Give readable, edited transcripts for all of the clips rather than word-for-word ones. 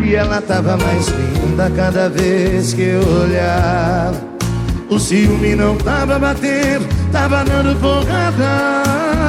E ela tava mais linda cada vez que eu olhava. O ciúme não tava batendo, tava dando porrada.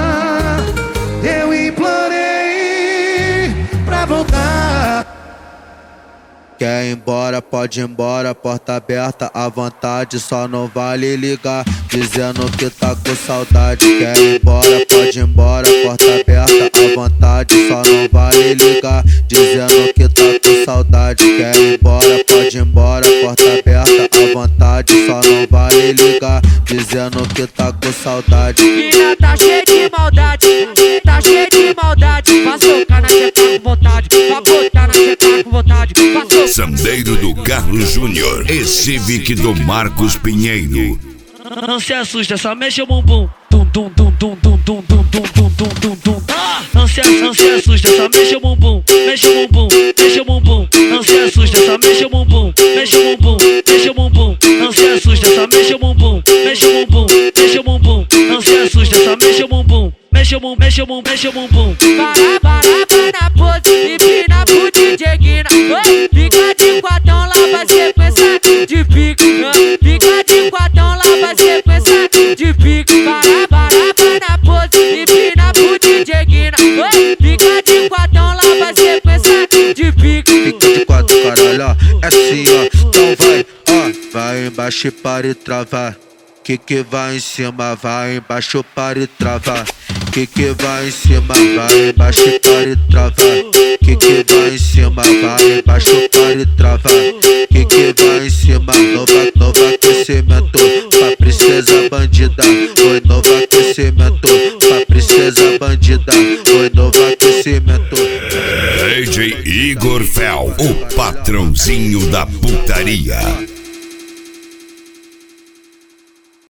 Eu implorei pra voltar. Quer ir embora, pode ir embora, porta aberta à vontade, só não vale ligar, dizendo que tá com saudade. Quer ir embora, pode ir embora, porta aberta à vontade, só não vale ligar, dizendo que tá com saudade. Quer ir embora, pode ir embora, porta aberta à vontade, só não vale ligar, dizendo que tá com saudade. Mina tá cheia de maldade, tá cheia de maldade, pra socar na checa com vontade, pra botar na checa com vontade, pra socar. Sambeiro do Carlos Júnior e Civic do Marcos Pinheiro. Não se assusta, só mexe o bumbum. Tum tum tum tum tum tum tum tum tum tum tum tum. Não se assusta, só mexe o bumbum. Mexe o bumbum, mexe o bumbum. Não se assusta, só mexe o bumbum. Mexe o bumbum, mexe o bumbum. Não se assusta, só mexe o bumbum. Mexe o bumbum, mexe o bumbum. Não se assusta, só mexe o bumbum. Mexe o bumbum, mexe o bumbum, mexe o bumbum. Para na pose e pina pro DJ Guina. Fica de quatão, lá vai sequência de pique. Fica de quatão, lá vai sequência de pique. Para na pose e pina pro DJ Guina. Fica de quatão, lá vai sequência de pique. Fica de quatro, caralho, ó, é assim, ó. Então vai, ó, vai embaixo e para e travar. Que vai em cima, vai embaixo para e travar. Que vai em cima, vai embaixo para e travar. Que vai em cima, vai embaixo para e travar. Que vai em cima, novo aquecimento pra princesa bandida. Oi, novo aquecimento pra princesa bandida. Oi, novo aquecimento. DJ Igor Fel, o patrãozinho da putaria.